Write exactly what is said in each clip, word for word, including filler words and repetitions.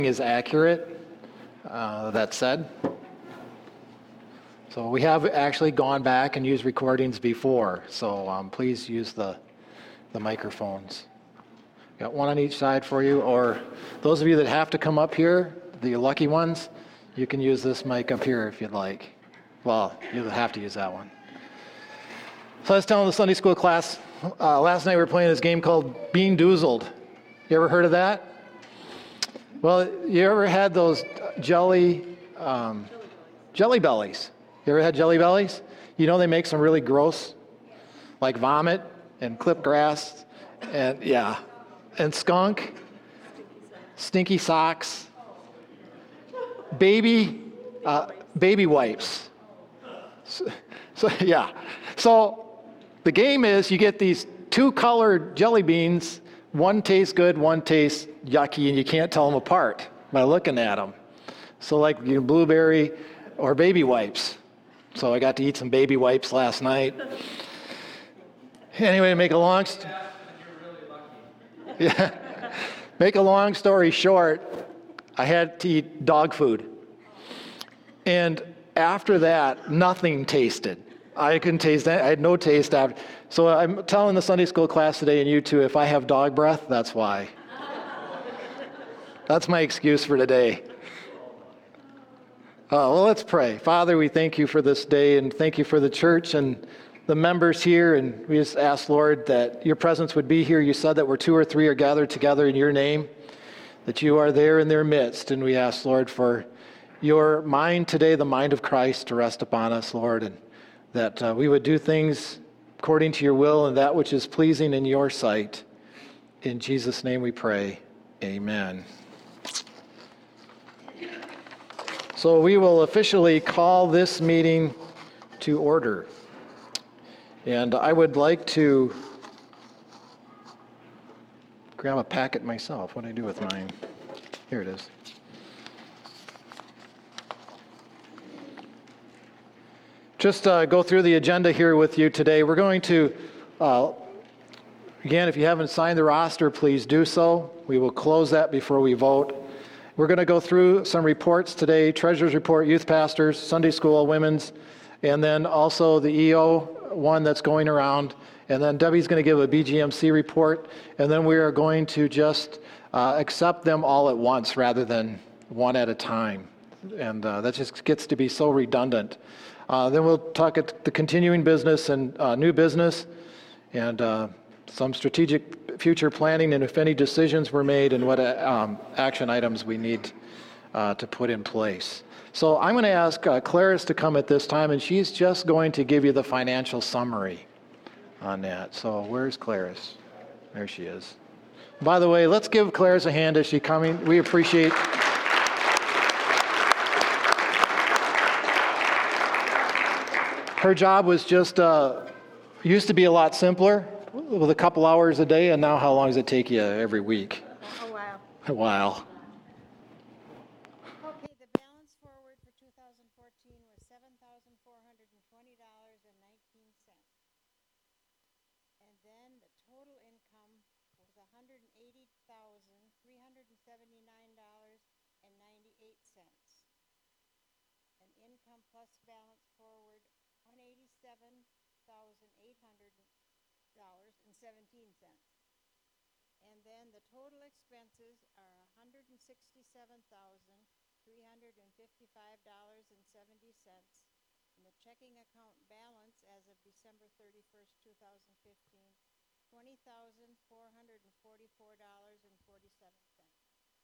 is accurate, uh, that said. So we have actually gone back and used recordings before, so um, please use the, the microphones. Got one on each side for you, or those of you that have to come up here, the lucky ones, you can use this mic up here if you'd like. Well, you'll have to use that one. So I was telling the Sunday school class, uh, last night we were playing this game called Bean Doozled. You ever heard of that? Well, you ever had those jelly, um, jelly bellies? You ever had jelly bellies? You know they make some really gross, like vomit and clipped grass, and yeah, and skunk, stinky socks, baby, uh, baby wipes. So, so yeah, so the game is you get these two colored jelly beans. One tastes good, one tastes yucky, and you can't tell them apart by looking at them. So like you know, blueberry or baby wipes. So I got to eat some baby wipes last night. Anyway, to make a long st- yeah, make a long story short, I had to eat dog food. And after that, nothing tasted. I couldn't taste that. I had no taste after. So I'm telling the Sunday school class today and you too, if I have dog breath, that's why. That's my excuse for today. Uh, well, let's pray. Father, we thank you for this day and thank you for the church and the members here. And we just ask, Lord, that your presence would be here. You said that where two or three are gathered together in your name, that you are there in their midst. And we ask, Lord, for your mind today, the mind of Christ, to rest upon us, Lord, and that uh, we would do things according to your will and that which is pleasing in your sight. In Jesus' name we pray. Amen. So we will officially call this meeting to order. And I would like to grab a packet myself. What do I do with mine? Here it is. Just uh, go through the agenda here with you today. We're going to, uh, again, if you haven't signed the roster, please do so. We will close that before we vote. We're going to go through some reports today, Treasurer's Report, Youth Pastors, Sunday School, Women's, and then also the E O one that's going around. And then Debbie's going to give a B G M C report. And then we are going to just uh, accept them all at once rather than one at a time. And uh, that just gets to be so redundant. Uh, then we'll talk at the continuing business and uh, new business and uh, some strategic future planning and if any decisions were made and what uh, um, action items we need uh, to put in place. So I'm going to ask uh, Clarice to come at this time, and she's just going to give you the financial summary on that. So where's Clarice? There she is. By the way, let's give Clarice a hand as she's coming. We appreciate her job was just, uh, used to be a lot simpler with a couple hours a day, and now how long does it take you every week? A while. A while. Okay, the balance forward for two thousand fourteen was seven thousand four hundred twenty dollars and nineteen cents. And then the total income was one hundred eighty thousand three hundred seventy-nine dollars and ninety-eight cents. And income plus balance forward, one hundred eighty-seven thousand eight hundred dollars and seventeen cents. And then the total expenses are one hundred sixty-seven thousand three hundred fifty-five dollars and seventy cents. And the checking account balance as of December thirty-first, two thousand fifteen, twenty thousand four hundred forty-four dollars and forty-seven cents.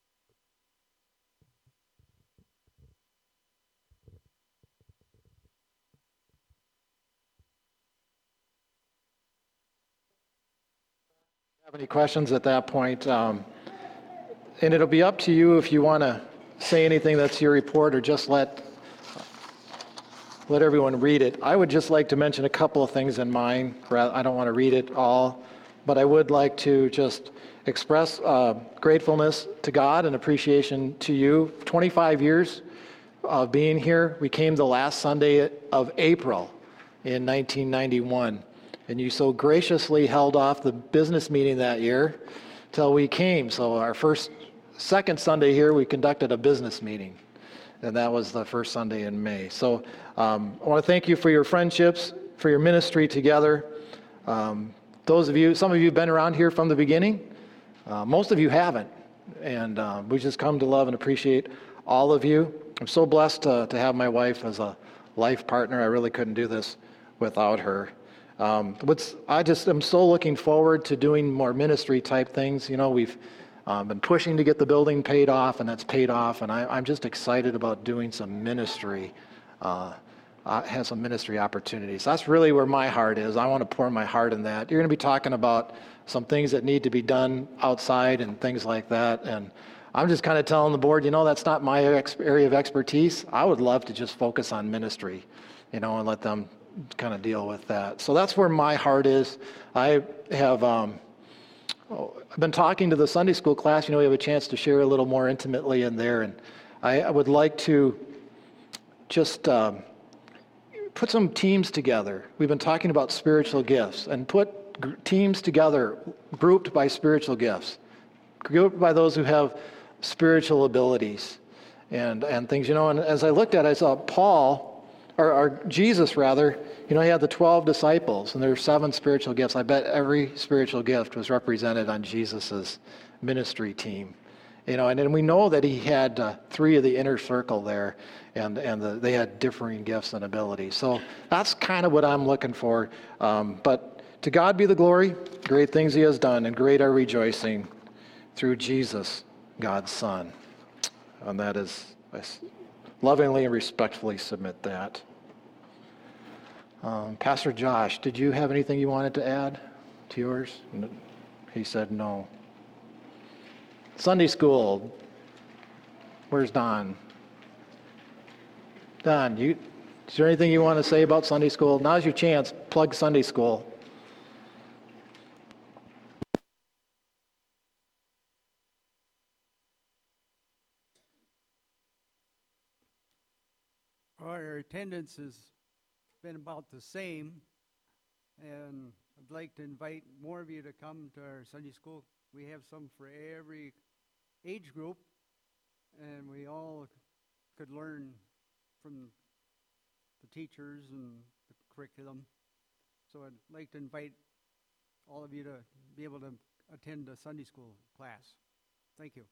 Have any questions at that point? Um, and it'll be up to you if you want to say anything that's your report or just let let everyone read it. I would just like to mention a couple of things in mine. I don't want to read it all, but I would like to just express uh, gratefulness to God and appreciation to you. twenty-five years of being here. We came the last Sunday of April in nineteen ninety-one. And you so graciously held off the business meeting that year till we came. So our first second Sunday here, we conducted a business meeting, and that was the first Sunday in May. So um, I want to thank you for your friendships, for your ministry together. Um, those of you, some of you have been around here from the beginning. Uh, most of you haven't, and uh, we just come to love and appreciate all of you. I'm so blessed to, to have my wife as a life partner. I really couldn't do this without her. Um, what's I just am so looking forward to doing more ministry type things. You know, we've um, been pushing to get the building paid off, and that's paid off, and I, I'm just excited about doing some ministry. Uh, uh, has some ministry opportunities. That's really where my heart is. I want to pour my heart in that. You're going to be talking about some things that need to be done outside and things like that. And I'm just kind of telling the board, you know, that's not my ex- area of expertise. I would love to just focus on ministry, you know, and let them kind of deal with that. So that's where my heart is. I have um, oh, I've been talking to the Sunday school class. You know, we have a chance to share a little more intimately in there. And I, I would like to just um, put some teams together. We've been talking about spiritual gifts and put gr- teams together grouped by spiritual gifts, grouped by those who have spiritual abilities and, and things, you know, and as I looked at it, I saw Paul, or, or Jesus rather, you know, he had the twelve disciples and there were seven spiritual gifts. I bet every spiritual gift was represented on Jesus's ministry team. You know, and then we know that he had uh, three of the inner circle there, and and the, they had differing gifts and abilities. So that's kind of what I'm looking for. Um, but to God be the glory, great things he has done, and great our rejoicing through Jesus, God's Son. And that is, I lovingly and respectfully submit that. Um, Pastor Josh, did you have anything you wanted to add to yours? He said no. Sunday school. Where's Don? Don, you, is there anything you want to say about Sunday school? Now's your chance. Plug Sunday school. Our attendance has been about the same, and I'd like to invite more of you to come to our Sunday school. We have some for every age group, and we all could learn from the teachers and the curriculum. So I'd like to invite all of you to be able to attend a Sunday school class. Thank you.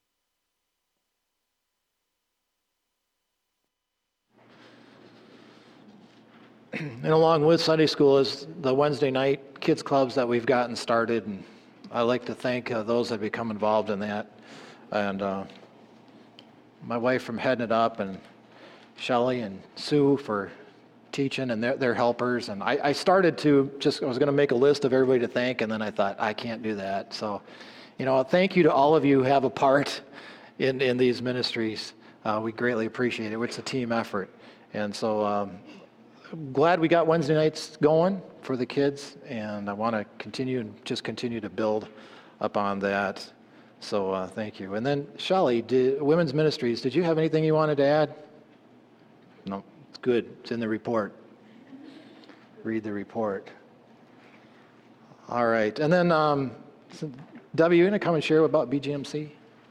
And along with Sunday school is the Wednesday night kids clubs that we've gotten started, and I'd like to thank uh, those that become involved in that. And uh, my wife from heading it up, and Shelley and Sue for teaching, and their, their helpers. And I, I started to just, I was going to make a list of everybody to thank, and then I thought, I can't do that. So, you know, thank you to all of you who have a part in, in these ministries. Uh, we greatly appreciate it. It's a team effort. And so um, I'm glad we got Wednesday nights going for the kids, and I want to continue and just continue to build upon that. So uh, thank you. And then Shelley, did, Women's Ministries, did you have anything you wanted to add? No, it's good. It's in the report. Read the report. All right. And then, um, so Debbie, you going to come and share about B G M C?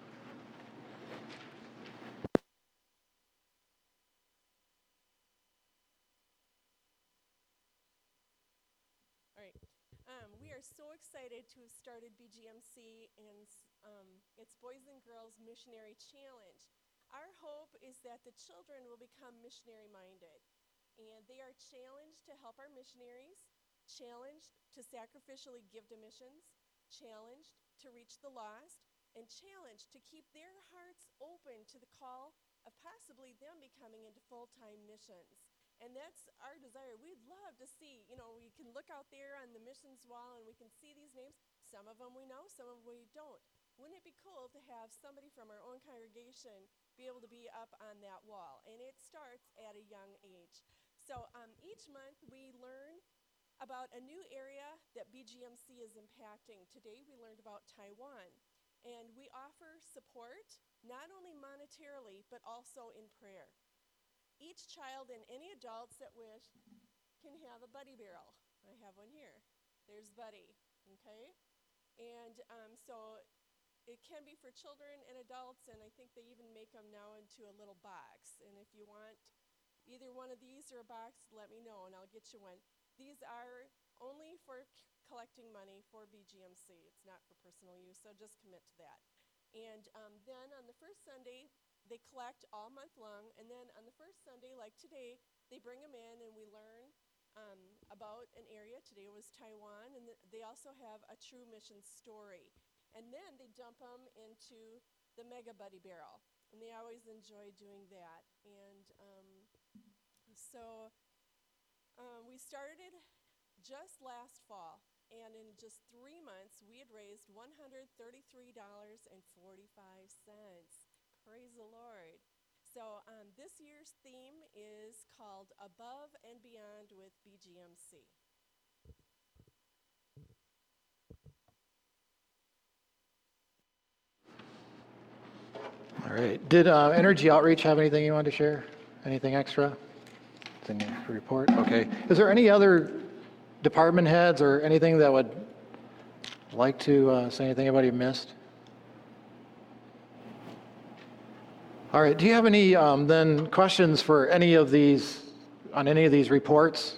All right. Um, we are so excited to have started B G M C and um, its Boys and Girls Missionary Challenge. Our hope is that the children will become missionary minded, and they are challenged to help our missionaries, challenged to sacrificially give to missions, challenged to reach the lost, and challenged to keep their hearts open to the call of possibly them becoming into full-time missions. And that's our desire. We'd love to see, you know, we can look out there on the missions wall and we can see these names. Some of them we know, some of them we don't. Wouldn't it be cool to have somebody from our own congregation be able to be up on that wall? And it starts at a young age. So um, each month we learn about a new area that B G M C is impacting. Today we learned about Taiwan. And we offer support, not only monetarily, but also in prayer. Each child and any adults that wish can have a Buddy barrel. I have one here. There's Buddy, okay? And um, so it can be for children and adults, and I think they even make them now into a little box. And if you want either one of these or a box, let me know and I'll get you one. These are only for c- collecting money for B G M C. It's not for personal use, so just commit to that. And um, then on the first Sunday, they collect all month long, and then on the first Sunday, like today, they bring them in and we learn um, about an area. Today was Taiwan, and th- they also have a true mission story. And then they dump them into the Mega Buddy Barrel, and they always enjoy doing that. And um, so um, we started just last fall, and in just three months, we had raised one hundred thirty-three dollars and forty-five cents. Praise the Lord. So um, this year's theme is called Above and Beyond with B G M C. All right. Did uh, Energy Outreach have anything you wanted to share? Anything extra? It's in your report? Okay. Is there any other department heads or anything that would like to uh, say anything anybody missed? All right. Do you have any um, then questions for any of these, on any of these reports?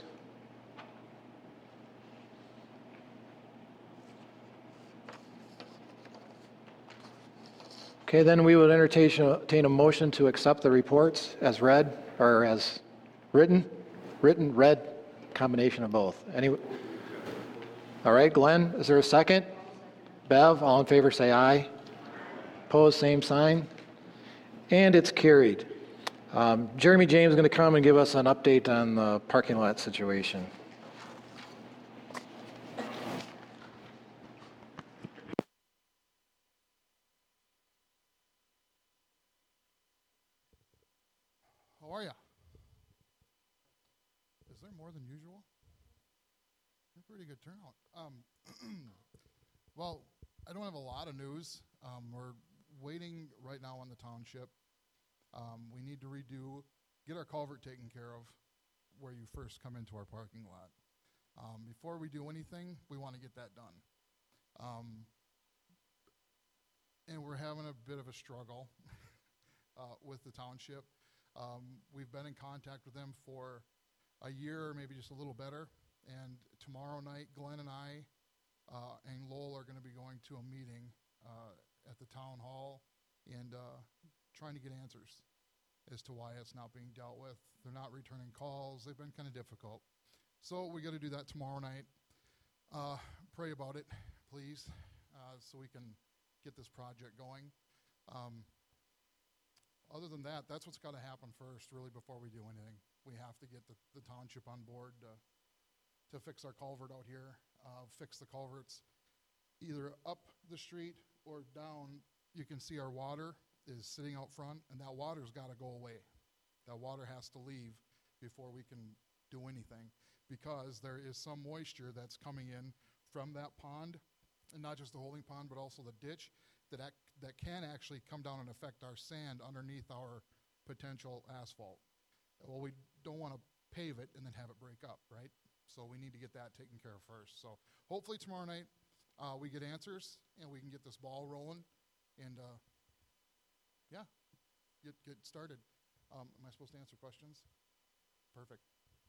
Okay, then we would entertain, entertain a motion to accept the reports as read, or as written, written, read, combination of both. Any? All right, Glenn, is there a second? Bev, all in favor say aye. Opposed, same sign. And it's carried. Um, Jeremy James is going to come and give us an update on the parking lot situation. How are you? Is there more than usual? You're pretty good turnout. Um, well, I don't have a lot of news. Um, we're waiting right now on the township. Um, we need to redo, get our culvert taken care of where you first come into our parking lot. Um, before we do anything, we want to get that done. Um, and we're having a bit of a struggle uh, with the township. Um, we've been in contact with them for a year, or maybe just a little better. And tomorrow night, Glenn and I uh, and Lowell are going to be going to a meeting uh, at the town hall and uh, trying to get answers as to why it's not being dealt with. They're not returning calls. They've been kind of difficult. So we got to do that tomorrow night. Uh, pray about it, please, uh, so we can get this project going. Um, Other than that, that's what's got to happen first, really, before we do anything. We have to get the, the township on board to, to fix our culvert out here, uh, fix the culverts either up the street or down. You can see our water is sitting out front, and that water's got to go away. That water has to leave before we can do anything, because there is some moisture that's coming in from that pond, and not just the holding pond, but also the ditch, that ac- that can actually come down and affect our sand underneath our potential asphalt. Well, we don't want to pave it and then have it break up, right? So we need to get that taken care of first. So hopefully tomorrow night uh, we get answers and we can get this ball rolling and, uh, yeah, get get started. Um, am I supposed to answer questions? Perfect.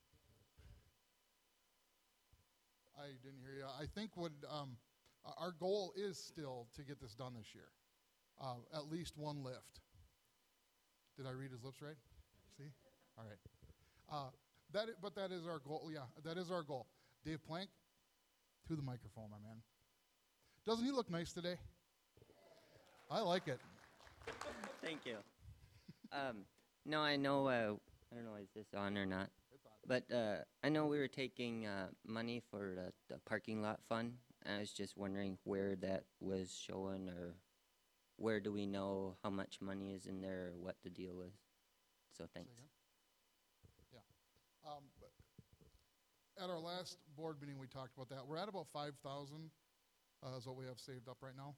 I didn't hear you. I think what um, our goal is still to get this done this year. Uh, at least one lift. Did I read his lips right? See? All right. Uh, that, I- but that is our goal. Yeah, that is our goal. Dave Plank, to the microphone, my man. Doesn't he look nice today? I like it. Thank you. Um, no, I know, uh, I don't know, is this on or not? It's on. But uh, I know we were taking uh, money for the, the parking lot fund. I was just wondering where that was showing, or where do we know how much money is in there, or what the deal is? So thanks. Say again? Yeah. Um, but at our last board meeting, we talked about that. We're at about five thousand uh, is what we have saved up right now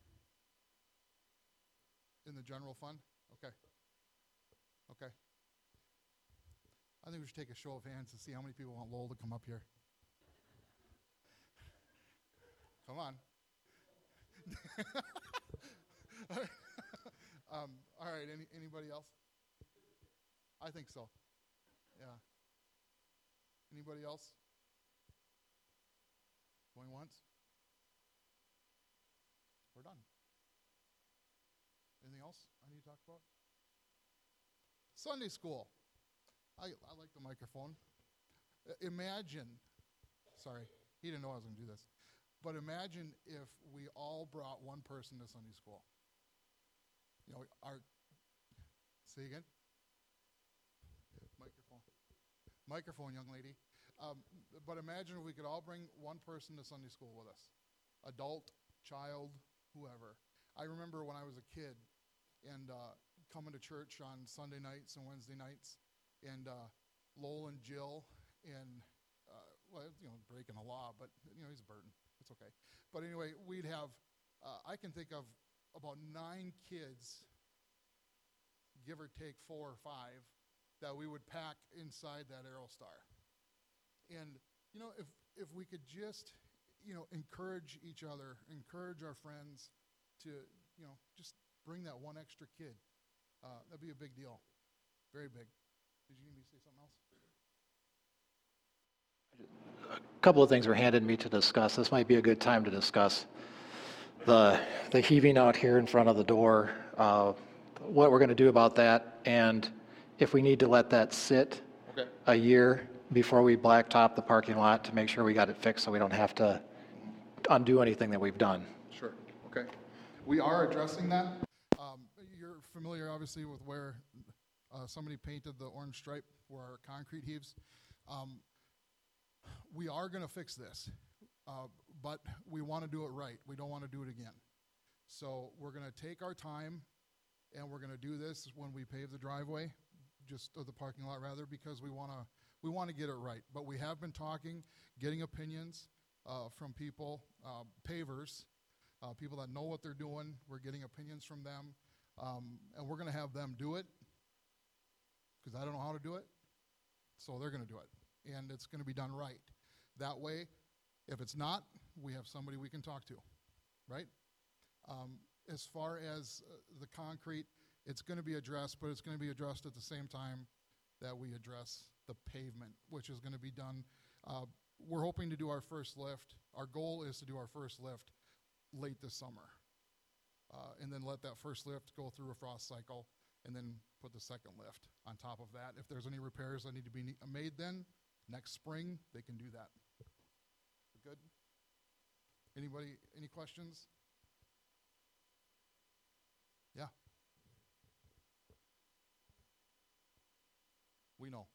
in the general fund. Okay. Okay. I think we should take a show of hands to see how many people want Lowell to come up here. Come on. um, all right, any, anybody else? I think so. Yeah. Anybody else? Going once? We're done. Anything else I need to talk about? Sunday school. I, I like the microphone. Uh, imagine, sorry, he didn't know I was going to do this, but imagine if we all brought one person to Sunday school. You know, our, say again? Microphone. Microphone, young lady. Um, but imagine if we could all bring one person to Sunday school with us. Adult, child, whoever. I remember when I was a kid and uh, coming to church on Sunday nights and Wednesday nights, and uh, Lowell and Jill, and, uh, well, you know, breaking the law, but, you know, he's a burden. It's okay. But anyway, we'd have, uh, I can think of about nine kids, give or take four or five, that we would pack inside that Aerostar. And, you know, if, if we could just, you know, encourage each other, encourage our friends to, you know, just bring that one extra kid, uh, that'd be a big deal. Very big. Did you need me to say something else? A couple of things were handed me to discuss. This might be a good time to discuss the, the heaving out here in front of the door, uh, what we're going to do about that, and if we need to let that sit Okay. a year before we blacktop the parking lot to make sure we got it fixed so we don't have to undo anything that we've done. Sure. Okay. We are addressing that. Um, you're familiar, obviously, with where uh, somebody painted the orange stripe where our concrete heaves. Um, we are going to fix this, uh, but we want to do it right. We don't want to do it again. So we're going to take our time, and we're going to do this when we pave the driveway, just or the parking lot rather, because we want to we want to get it right. But we have been talking, getting opinions uh, from people, uh, pavers, uh, people that know what they're doing. We're getting opinions from them, um, and we're going to have them do it because I don't know how to do it, so they're going to do it, and it's going to be done right. That way, if it's not, we have somebody we can talk to, right? Um, as far as uh, the concrete, it's going to be addressed, but it's going to be addressed at the same time that we address the pavement, which is going to be done. Uh, we're hoping to do our first lift. Our goal is to do our first lift late this summer, uh, and then let that first lift go through a frost cycle, and then put the second lift on top of that. If there's any repairs that need to be ne- made then, next spring, they can do that. Good? Anybody, any questions? Yeah. We know.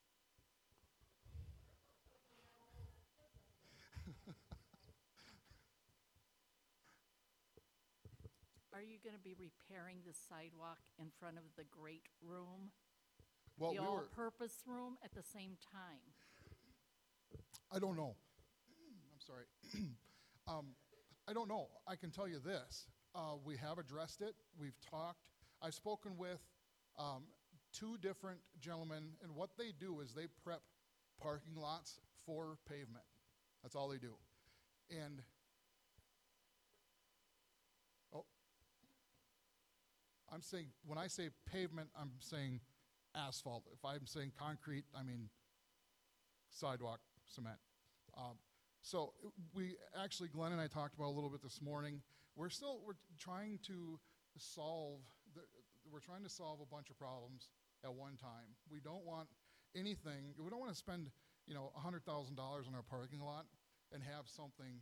Are you going to be repairing the sidewalk in front of the great room? Well, The we were, all-purpose room at the same time? I don't know. I'm sorry. um, I don't know. I can tell you this. Uh, we have addressed it. We've talked. I've spoken with um, two different gentlemen, and what they do is they prep parking lots for pavement. That's all they do. And, oh, I'm saying, when I say pavement, I'm saying asphalt. If I'm saying concrete, I mean sidewalk, cement. Um, so we actually, Glenn and I talked about a little bit this morning. We're still, we're trying to solve, the, we're trying to solve a bunch of problems at one time. We don't want anything, we don't want to spend, you know, one hundred thousand dollars on our parking lot and have something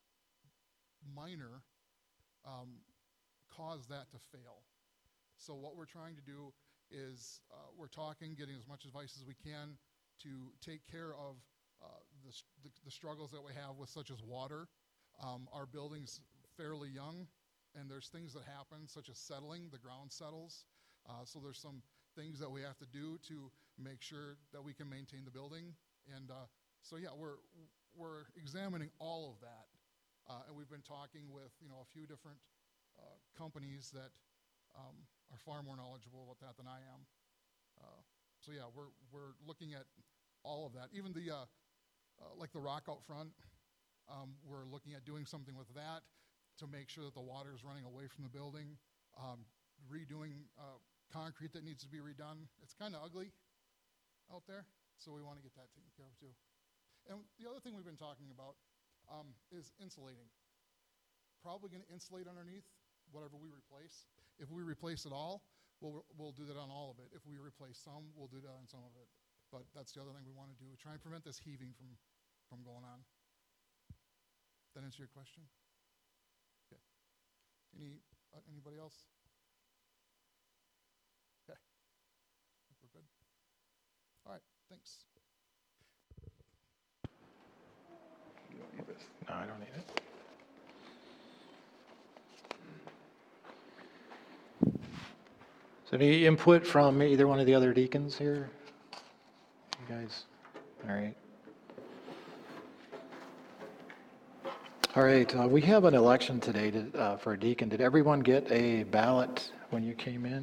minor um, cause that to fail. So what we're trying to do is uh, we're talking, getting as much advice as we can to take care of uh, the, the, the struggles that we have with such as water. Um, our building's fairly young, and there's things that happen, such as settling, the ground settles. Uh, so there's some things that we have to do to make sure that we can maintain the building. And uh, so yeah, we're, we're examining all of that. Uh, and we've been talking with, you know, a few different uh, companies that um, are far more knowledgeable about that than I am. Uh, so yeah, we're, we're looking at all of that. Even the, uh, uh, like the rock out front, um, we're looking at doing something with that to make sure that the water is running away from the building. um, redoing uh, concrete that needs to be redone. It's kind of ugly out there, so we want to get that taken care of too. And the other thing we've been talking about um, is insulating. Probably going to insulate underneath whatever we replace. If we replace it all, we'll, we'll do that on all of it. If we replace some, we'll do that on some of it. But that's the other thing we want to do, try and prevent this heaving from, from going on. That answer your question? Okay. Any, uh, anybody else? Okay. I think we're good. All right, thanks. You don't need this. No, I don't need it. So any input from either one of the other deacons here? You guys, all right. All right, uh, we have an election today to, uh, for a deacon. Did everyone get a ballot when you came in?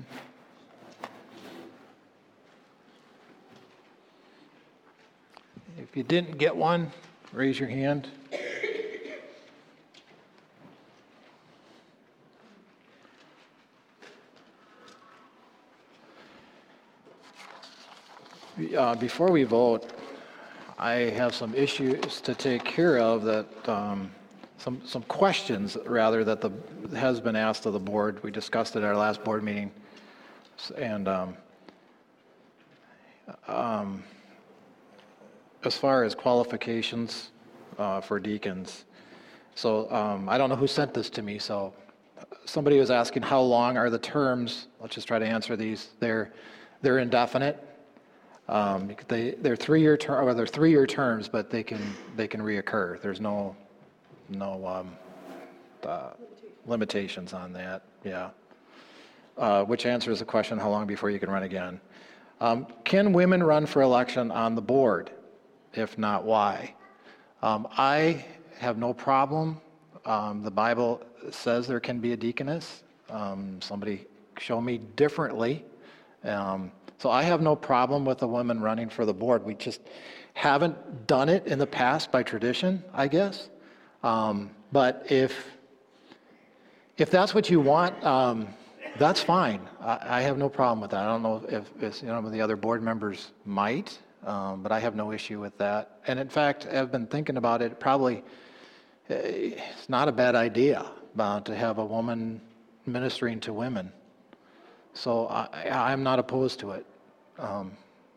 If you didn't get one, raise your hand. Uh, before we vote, I have some issues to take care of that, um, some, some questions rather that the, has been asked of the board. We discussed it at our last board meeting. S- And, um, um, as far as qualifications, uh, for deacons, so, um, I don't know who sent this to me, so somebody was asking how long are the terms? Let's just try to answer these. They're, they're indefinite. Um, because they, they're three-year ter, or they're three-year terms, but they can, they can reoccur. There's no, no, um, uh, limitations on that, yeah. Uh, which answers the question, how long before you can run again? Um, can women run for election on the board? If not, why? Um, I have no problem. Um, the Bible says there can be a deaconess. Um, somebody show me differently. Um, So I have no problem with a woman running for the board. We just haven't done it in the past by tradition, I guess. Um, but if if that's what you want, um, that's fine. I, I have no problem with that. I don't know if, if you know the other board members might, um, but I have no issue with that. And in fact, I've been thinking about it. Probably eh, it's not a bad idea uh, to have a woman ministering to women. So I, I'm not opposed to it. Um,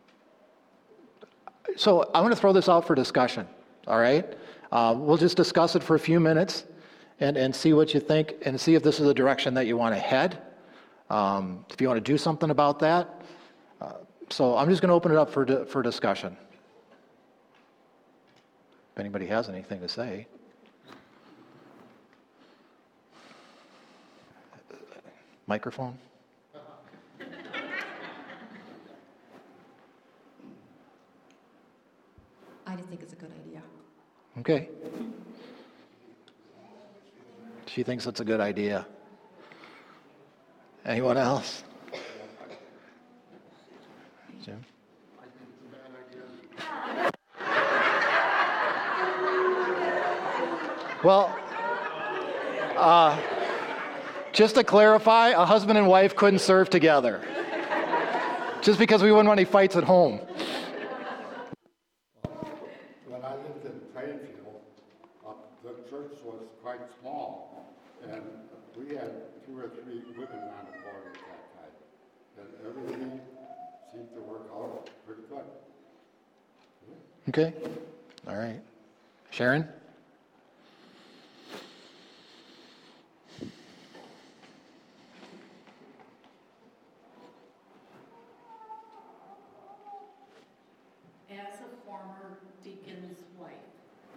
so I'm going to throw this out for discussion, all right? Uh, we'll just discuss it for a few minutes and, and see what you think and see if this is the direction that you want to head, um, if you want to do something about that. Uh, so I'm just going to open it up for, di- for discussion. If anybody has anything to say. Microphone? I just think it's a good idea. Okay. She thinks it's a good idea. Anyone else? Jim? Well, uh, just to clarify, a husband and wife couldn't serve together. Just because we wouldn't want any fights at home. When I lived in Plainfield, uh, the church was quite small, and we had two or three women on the board at that time, and everything seemed to work out pretty good. Okay. All right. Sharon? As a former deacon's wife,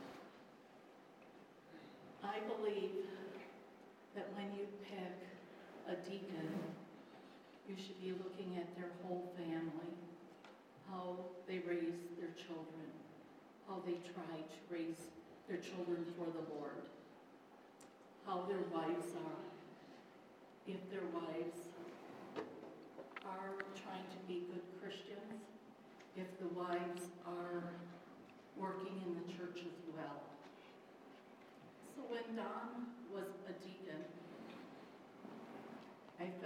I believe that when you pick a deacon, you should be looking at their whole family, how they raise their children, how they try to raise their children for the Lord, how their wives are. If their wives are trying to be good Christians, if the wives are working in the church as well. So when Don was a deacon, I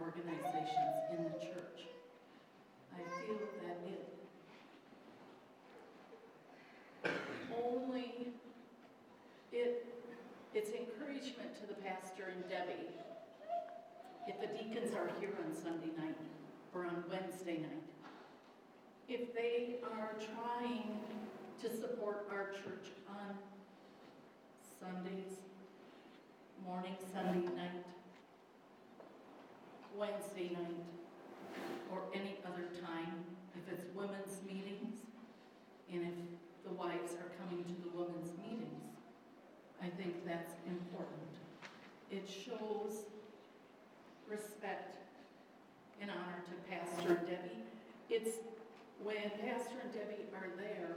organizations in the church. I feel that it only, it, it's encouragement to the pastor and Debbie if the deacons are here on Sunday night or on Wednesday night. If they are trying to support our church on Sundays, morning, Sunday night, Wednesday night, or any other time, if it's women's meetings, and if the wives are coming to the women's meetings, I think that's important. It shows respect and honor to Pastor and Debbie. It's when Pastor and Debbie are there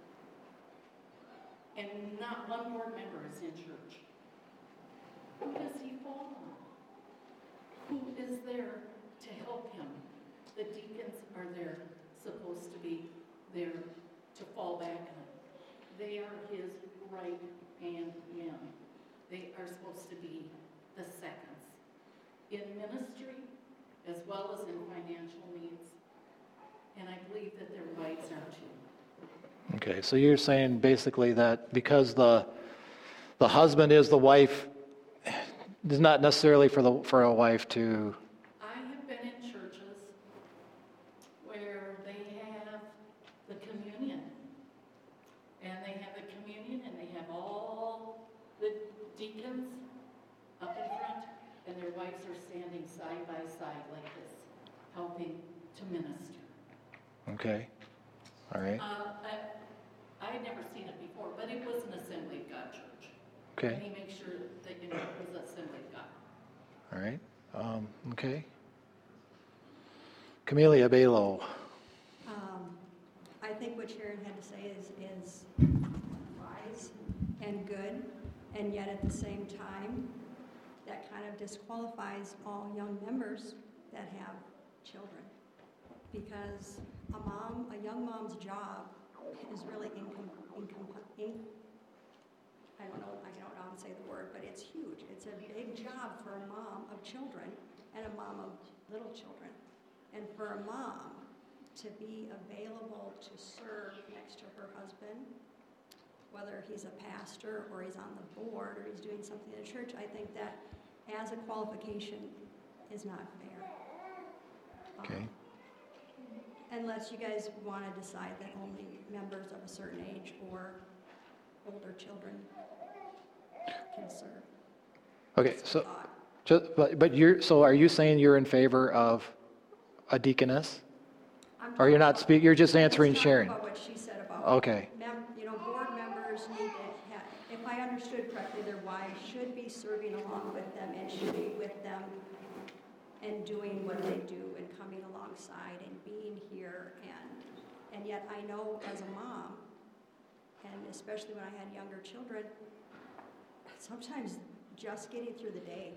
and not one board member is in church. Who does he fall on? Who is there to help him? The deacons are there, supposed to be there to fall back on. They are his right hand men. They are supposed to be the seconds in ministry as well as in financial needs. And I believe that their wives are too. Okay, so you're saying basically that because the the husband is the wife, it's not necessarily for the for a wife to. I have been in churches where they have the communion, and they have the communion, and they have all the deacons up in front, and their wives are standing side by side like this, helping to minister. Okay, all right. Uh, I, I had never seen it before, but it was an Assembly of God church. Okay. And he makes sure that you know it was Assembly of God. All right. Um, okay. Camelia Balo. Um, I think what Sharon had to say is, is wise and good, and yet at the same time, that kind of disqualifies all young members that have children. Because a mom, a young mom's job is really income, income, in, I don't know, I don't know how to say the word, but it's huge. It's a big job for a mom of children and a mom of little children. And for a mom to be available to serve next to her husband, whether he's a pastor or he's on the board or he's doing something in the church, I think that as a qualification is not fair. Okay. Um, Unless you guys want to decide that only members of a certain age or older children can serve. Okay, Just a so, thought. just, but, but you're, so are you saying you're in favor of a deaconess? I'm Or you're talking not about- speak, you're just I'm answering talking Sharon? about what she said about. Okay. Mem, you know, board members need to have, if I understood correctly, their wives should be serving along with them and should be with them and doing what they do and coming alongside and being here. And, and yet I know as a mom, and especially when I had younger children, sometimes just getting through the day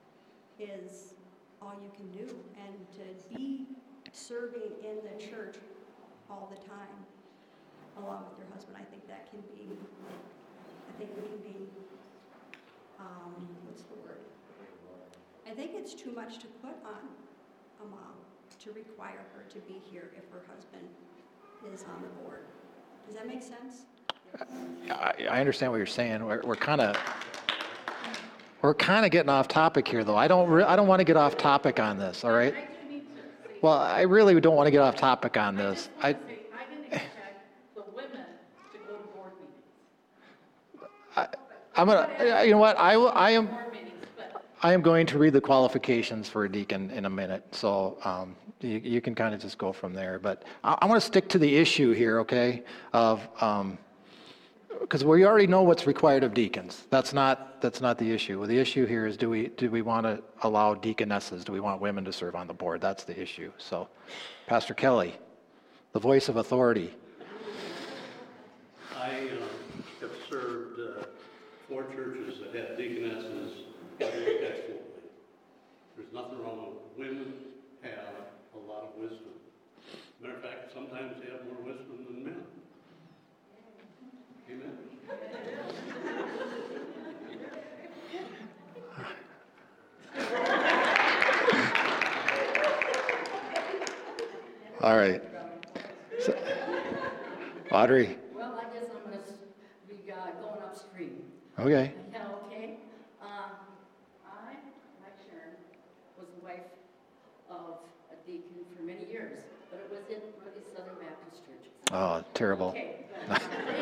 is all you can do. And to be serving in the church all the time, along with your husband, I think that can be, I think it can be, um, what's the word? I think it's too much to put on a mom to require her to be here if her husband is on the board. Does that make sense? I, I understand what you're saying. We're, we're kind of, we're kind of getting off topic here, though. I don't, re- I don't want to get off topic on this, all right? I do need to say, Well, I really don't want to get off topic on I this. just I, want to say, I didn't expect the women to go to board meetings. I, I'm gonna, you know what, I, will- I am, Board meetings, but I am going to read the qualifications for a deacon in a minute, so um, you, you can kind of just go from there. But I, I want to stick to the issue here, okay, of, because we already know what's required of deacons. That's not, that's not the issue. The issue here is, do we, do we want to allow deaconesses? Do we want women to serve on the board? That's the issue. So, Pastor Kelly, the voice of authority. I uh, have served uh, four churches that had deaconesses very excellently. There's nothing wrong with women have a lot of wisdom. Matter of fact, sometimes they have more wisdom than men. Amen. All right. So- Audrey, Well, I guess I'm gonna s- be uh, going upstream. okay. Yeah, okay. Um, I, like Sharon, was the wife of a deacon for many years, but it was in Ruthy Southern Baptist Church. Oh, terrible. Okay. But,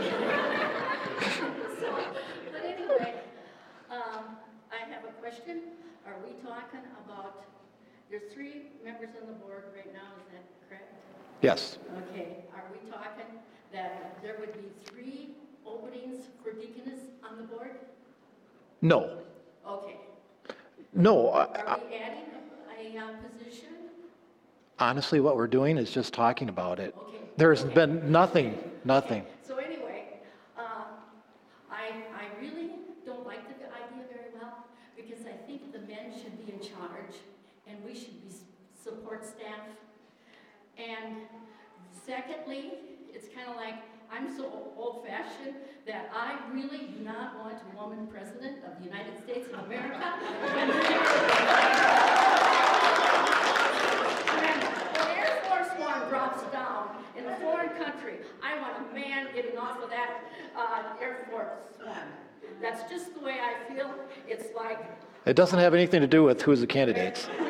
so, but anyway, um, I have a question. Are we talking about, there's three members on the board right now, is that correct? Yes. Okay, are we talking that there would be three openings for deaconess on the board? No. Okay. No. I- Are we adding a, a uh, position? Honestly, what we're doing is just talking about it. Okay. There's Okay. been nothing, nothing. So anyway, uh, I, I really don't like the idea very well because I think the men should be in charge and we should be s- support staff. And secondly, it's kind of like, I'm so old-fashioned that I really do not want a woman president of the United States of America. When the Air Force One drops down in a foreign country, I want a man getting off of that uh, Air Force One. That's just the way I feel. It's like, It doesn't have anything to do with who's the candidates. oh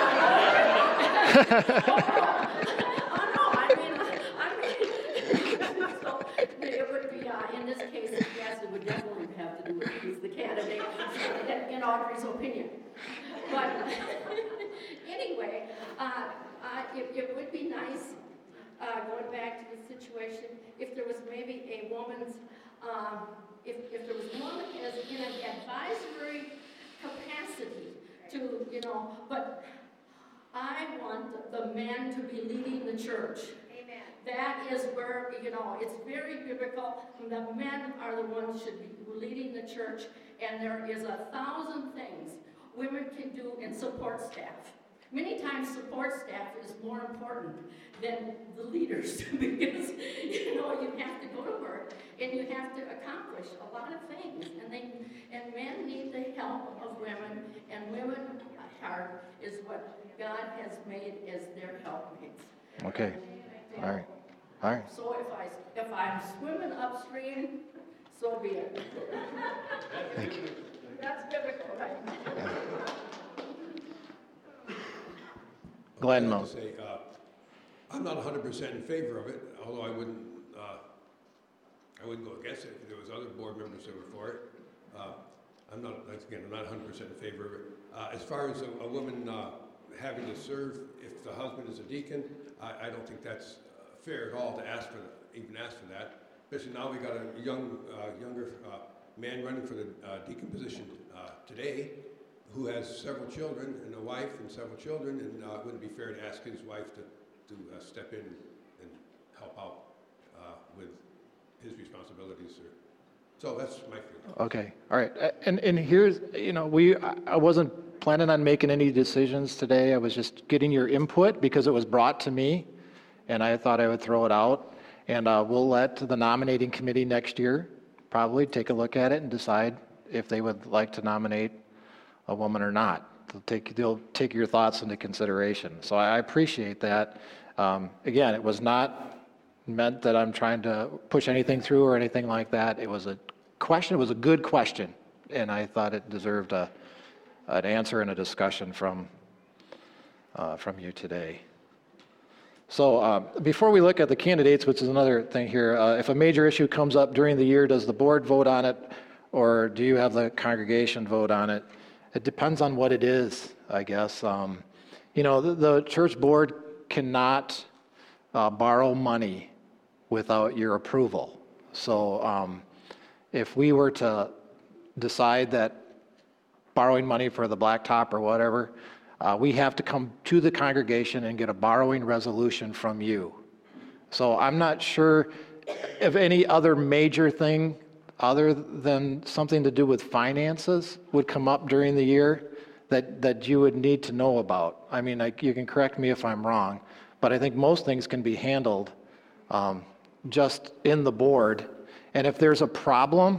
no, I mean, I mean, so it would be, uh, in this case, yes, it would definitely have to do with who's the candidate, in Audrey's opinion. But anyway, uh, uh, it, it would be nice, uh, going back to the situation, if there was maybe a woman's, um, if, if there was a woman as in an advisory capacity to, you know, but I want the men to be leading the church. Amen. That is where, you know, it's very biblical. The men are the ones should be leading the church, and there is a thousand things women can do in support staff. Many times support staff is more important than the leaders because, you know, you have to go to work and you have to accomplish a lot of things. And they, and men need the help of women, and women are, is what God has made as their helpmates. Okay. All right. All right. So if I, if I'm swimming upstream, so be it. Thank you. That's biblical, right? Glenn I'd Mo. like to say, uh, I'm not hundred percent in favor of it, although I wouldn't, uh, I wouldn't go against it if there was other board members that were for it. Uh, I'm not, once again, I'm not hundred percent in favor of it. Uh, as far as a, a woman, uh, having to serve if the husband is a deacon, I, I don't think that's uh, fair at all to ask for, even ask for that. Especially now we got a young, uh, younger, uh, man running for the, uh, deacon position, uh, today, who has several children and a wife and several children, and uh, it wouldn't be fair to ask his wife to, to uh, step in and help out uh, with his responsibilities. Or, so that's my feeling. Okay. All right. A- And, and here's, you know, we, I I wasn't planning on making any decisions today. I was just getting your input because it was brought to me, and I thought I would throw it out. And uh, we'll let the nominating committee next year probably take a look at it and decide if they would like to nominate a woman or not. They'll take, they'll take your thoughts into consideration. So I appreciate that. Um, Again, it was not meant that I'm trying to push anything through or anything like that. It was a question, it was a good question, and I thought it deserved a, an answer and a discussion from, uh, from you today. So uh, before we look at the candidates, which is another thing here, uh, if a major issue comes up during the year, does the board vote on it, or do you have the congregation vote on it? It depends on what it is, I guess. Um, you know, the, the church board cannot uh, borrow money without your approval. So um, if we were to decide that borrowing money for the blacktop or whatever, uh, we have to come to the congregation and get a borrowing resolution from you. So I'm not sure if any other major thing other than something to do with finances would come up during the year that, that you would need to know about. I mean, like, you can correct me if I'm wrong, but I think most things can be handled um, just in the board. And if there's a problem,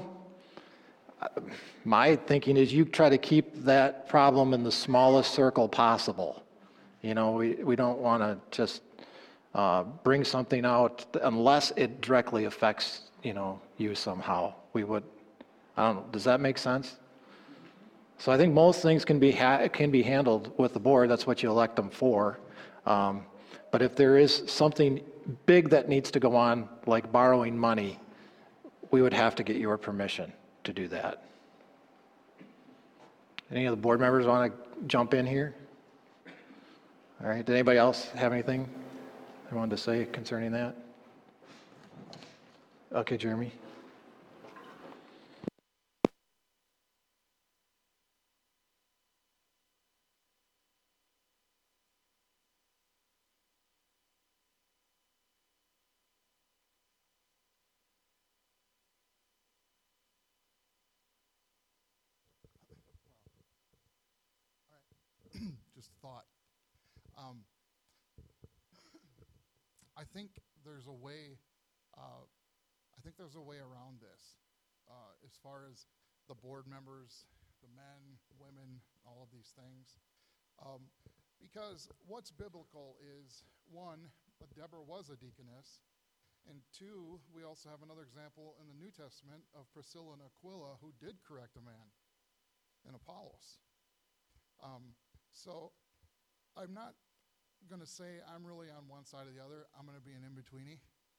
my thinking is you try to keep that problem in the smallest circle possible. You know, we, we don't want to just uh, bring something out unless it directly affects, you know, you somehow. We would, I don't know, does that make sense? So I think most things can be ha- can be handled with the board. That's what you elect them for. Um, but if there is something big that needs to go on, like borrowing money, we would have to get your permission to do that. Any of the board members want to jump in here? All right. Did anybody else have anything they wanted to say concerning that? Okay, Jeremy. Just a thought. Um, I think there's a way. Uh, I think there's a way around this, uh, as far as the board members, the men, women, all of these things. Um, because what's biblical is, one, Deborah was a deaconess, and two, we also have another example in the New Testament of Priscilla and Aquila who did correct a man, in Apollos. Um, so I'm not going to say I'm really on one side or the other. I'm going to be an in-betweenie.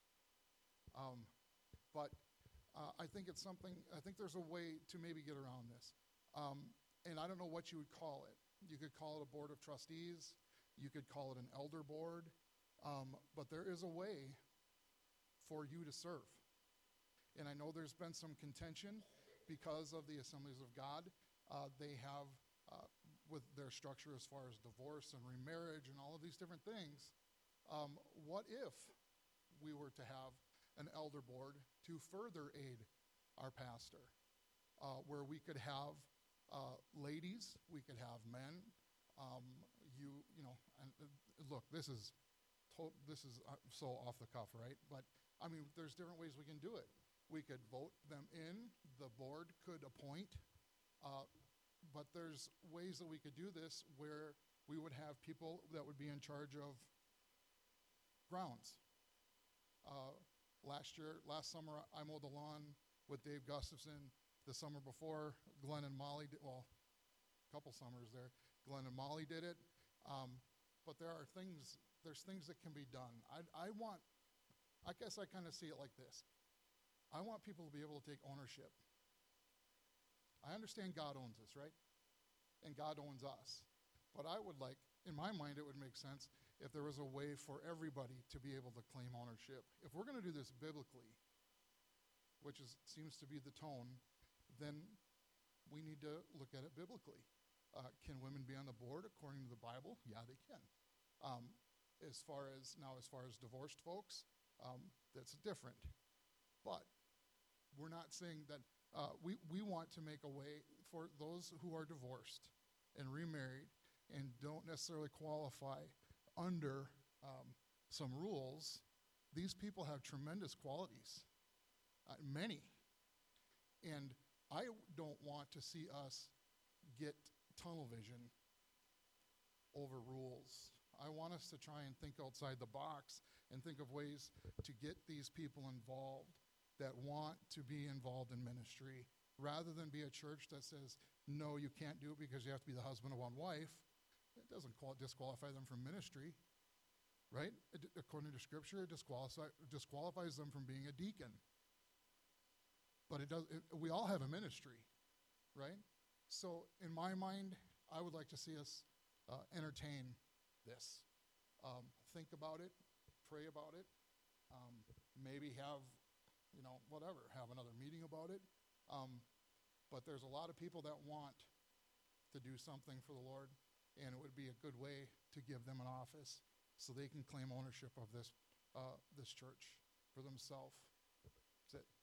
Um, but uh, I think it's something, I think there's a way to maybe get around this. Um, and I don't know what you would call it. You could call it a board of trustees. You could call it an elder board. Um, but there is a way for you to serve. And I know there's been some contention because of the Assemblies of God. Uh, they have, uh, with their structure as far as divorce and remarriage and all of these different things, um, what if we were to have an elder board to further aid our pastor, uh, where we could have uh, ladies, we could have men. Um, you, you know, and uh, look, this is to- this is uh, so off the cuff, right? But I mean, there's different ways we can do it. We could vote them in. The board could appoint. Uh, but there's ways that we could do this where we would have people that would be in charge of grounds. Uh, last year, last summer, I mowed the lawn with Dave Gustafson. The summer before, Glenn and Molly did, well, a couple summers there, Glenn and Molly did it. Um, but there are things, there's things that can be done. I, I want, I guess I kind of see it like this. I want people to be able to take ownership. I understand God owns us, right? And God owns us. But I would like, in my mind, it would make sense if there was a way for everybody to be able to claim ownership. If we're going to do this biblically, which is, seems to be the tone, then we need to look at it biblically. Uh, can women be on the board according to the Bible? Yeah, they can. Um, as far as, now as far as divorced folks, um, that's different. But we're not saying that, uh, we, we want to make a way for those who are divorced and remarried and don't necessarily qualify under um, some rules. These people have tremendous qualities, uh, many. And I don't want to see us get tunnel vision over rules. I want us to try and think outside the box and think of ways to get these people involved that want to be involved in ministry, rather than be a church that says, no, you can't do it because you have to be the husband of one wife. It doesn't qual- disqualify them from ministry, right? It, according to Scripture, it disqualifies, disqualifies them from being a deacon. But it does. It, we all have a ministry, right? So in my mind, I would like to see us uh, entertain this. Um, think about it, pray about it, um, maybe have, you know, whatever, have another meeting about it. Um, but there's a lot of people that want to do something for the Lord, and it would be a good way to give them an office so they can claim ownership of this uh, this church for themselves. That's it.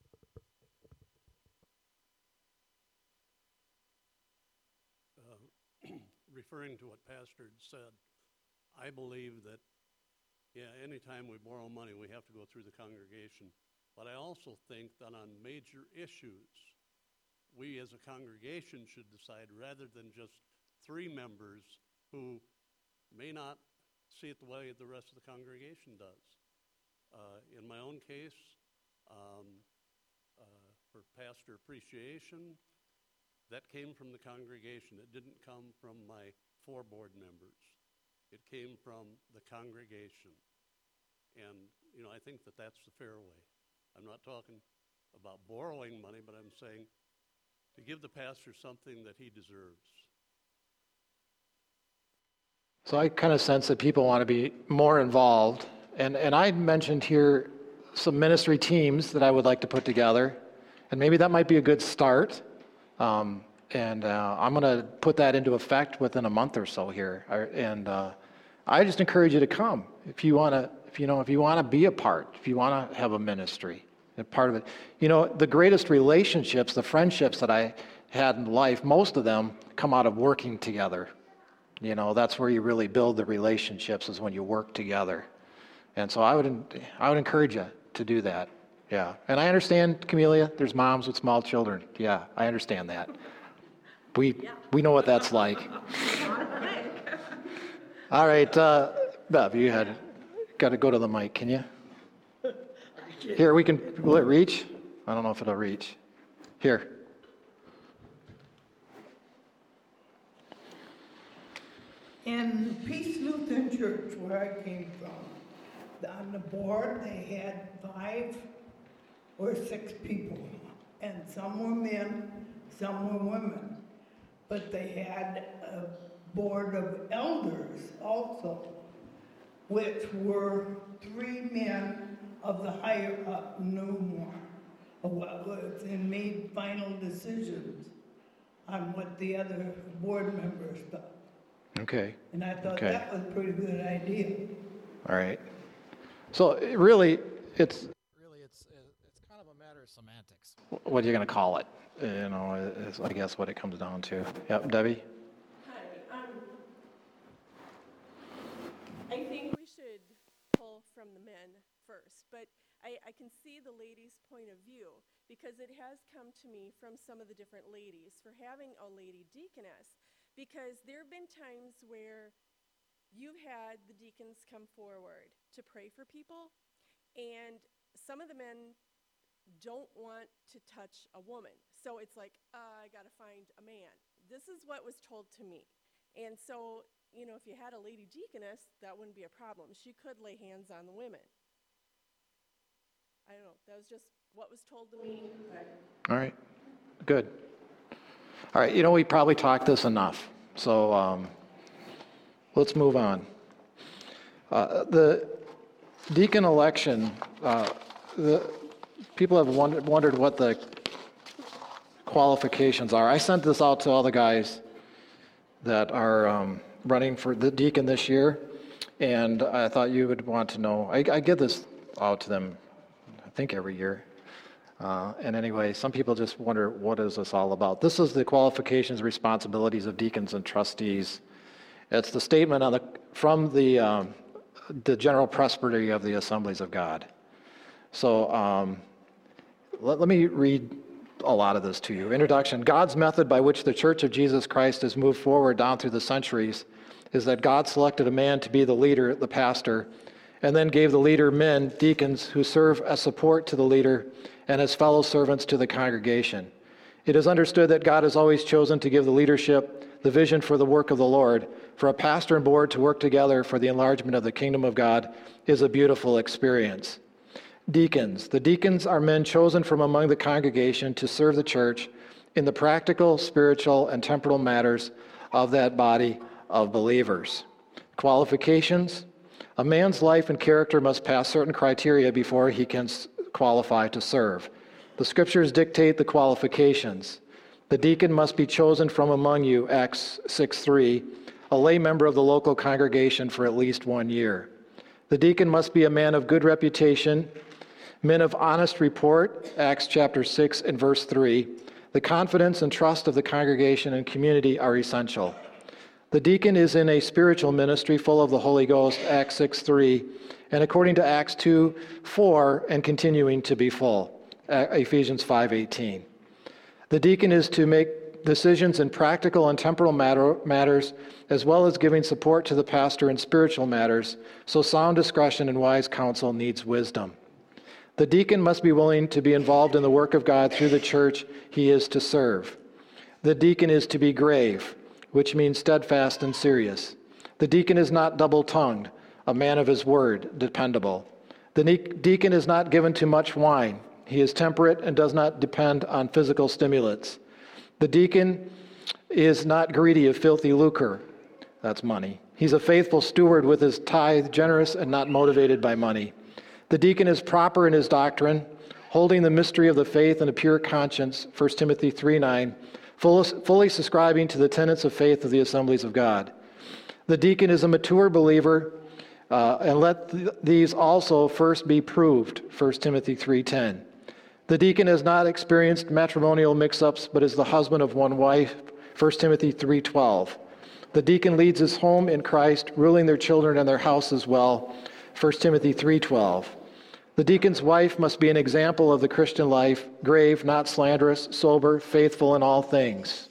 Uh, referring to what Pastor had said, I believe that, yeah, anytime we borrow money, we have to go through the congregation. But I also think that on major issues, we as a congregation should decide, rather than just three members who may not see it the way the rest of the congregation does. Uh, in my own case, um, uh, for pastor appreciation, that came from the congregation. It didn't come from my four board members. It came from the congregation. And, you know, I think that that's the fair way. I'm not talking about borrowing money, but I'm saying to give the pastor something that he deserves. So I kind of sense that people want to be more involved. And, and I mentioned here some ministry teams that I would like to put together. And maybe that might be a good start. Um, and uh, I'm going to put that into effect within a month or so here. I, and uh, I just encourage you to come if you want to. If you know, if you want to be a part, if you want to have a ministry, a part of it. You know, the greatest relationships, the friendships that I had in life, most of them come out of working together. You know, that's where you really build the relationships, is when you work together. And so I would, I would encourage you to do that. Yeah. And I understand, Camelia, there's moms with small children. Yeah, I understand that. We, yeah. we know what that's like. All right, uh, Bev, you had got to go to the mic, can you? Here, we can, will it reach? I don't know if it'll reach. Here. In Peace Lutheran Church, where I came from, on the board, they had five or six people, and some were men, some were women. But they had a board of elders also, which were three men of the higher up knew more of what was, and made final decisions on what the other board members thought. Okay. And I thought Okay. that was a pretty good idea. All right. So it really, it's Really, it's it's kind of a matter of semantics. what are you going to call it? You know, is I guess what it comes down to. Yep, Debbie? Hi, um, I think we should pull from the men first, but I, I can see the ladies' point of view, because it has come to me from some of the different ladies for having a lady deaconess, because there have been times where you've had the deacons come forward to pray for people, and some of the men don't want to touch a woman. So it's like, uh, I got to find a man. This is what was told to me. And so, you know, if you had a lady deaconess, that wouldn't be a problem. She could lay hands on the women. I don't know. That was just what was told to me. But All right. Good. All right. You know, we probably talked this enough. So um, let's move on. Uh, the deacon election, uh, the people have wondered, wondered what the qualifications are. I sent this out to all the guys that are um, running for the deacon this year, and I thought you would want to know. I, I get this out to them, I think, every year. Uh, and anyway, some people just wonder, what is this all about? This is the qualifications, responsibilities of deacons and trustees. It's the statement on the from the um, the general presbytery of the Assemblies of God. So um, let, let me read a lot of this to you. Introduction. God's method by which the Church of Jesus Christ has moved forward down through the centuries is that God selected a man to be the leader, the pastor, and then gave the leader men, deacons, who serve as support to the leader and as fellow servants to the congregation. It is understood that God has always chosen to give the leadership the vision for the work of the Lord. For a pastor and board to work together for the enlargement of the kingdom of God is a beautiful experience. Deacons. The deacons are men chosen from among the congregation to serve the church in the practical, spiritual, and temporal matters of that body of believers. Qualifications. A man's life and character must pass certain criteria before he can qualify to serve. The scriptures dictate the qualifications. The deacon must be chosen from among you, Acts six three, a lay member of the local congregation for at least one year. The deacon must be a man of good reputation, men of honest report, Acts chapter six and verse three. The confidence and trust of the congregation and community are essential. The deacon is in a spiritual ministry full of the Holy Ghost, Acts six three, and according to Acts two four, and continuing to be full, Ephesians five eighteen. The deacon is to make decisions in practical and temporal matter, matters, as well as giving support to the pastor in spiritual matters, so sound discretion and wise counsel needs wisdom. The deacon must be willing to be involved in the work of God through the church he is to serve. The deacon is to be grave, which means steadfast and serious. The deacon is not double-tongued, a man of his word, dependable. The deacon is not given to much wine. He is temperate and does not depend on physical stimulants. The deacon is not greedy of filthy lucre. That's money. He's a faithful steward with his tithe, generous and not motivated by money. The deacon is proper in his doctrine, holding the mystery of the faith in a pure conscience, First Timothy three nine, fully subscribing to the tenets of faith of the assemblies of God. The deacon is a mature believer, uh, and let th- these also first be proved, First Timothy three ten. The deacon has not experienced matrimonial mix-ups, but is the husband of one wife, First Timothy three twelve. The deacon leads his home in Christ, ruling their children and their house as well, First Timothy three twelve. The deacon's wife must be an example of the Christian life, grave, not slanderous, sober, faithful in all things.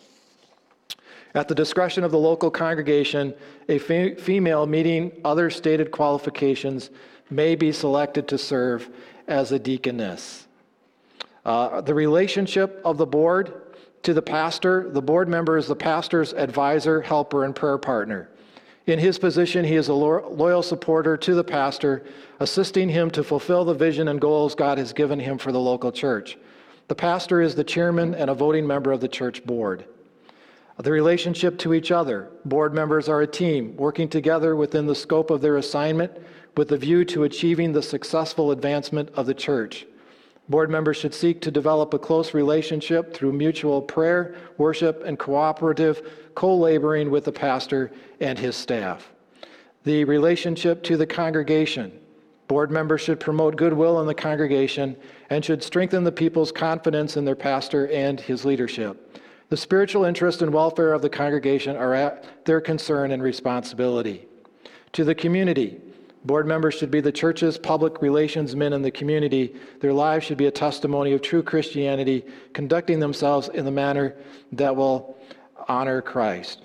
At the discretion of the local congregation, a fe- female meeting other stated qualifications may be selected to serve as a deaconess. Uh, the relationship of the board to the pastor, the board member is the pastor's advisor, helper, and prayer partner. In his position, he is a lo- loyal supporter to the pastor, assisting him to fulfill the vision and goals God has given him for the local church. The pastor is the chairman and a voting member of the church board. The relationship to each other. Board members are a team, working together within the scope of their assignment with a view to achieving the successful advancement of the church. Board members should seek to develop a close relationship through mutual prayer, worship, and cooperative co-laboring with the pastor and his staff. The relationship to the congregation. Board members should promote goodwill in the congregation and should strengthen the people's confidence in their pastor and his leadership. The spiritual interest and welfare of the congregation are at their concern and responsibility. To the community. Board members should be the church's public relations men in the community. Their lives should be a testimony of true Christianity, conducting themselves in the manner that will honor Christ.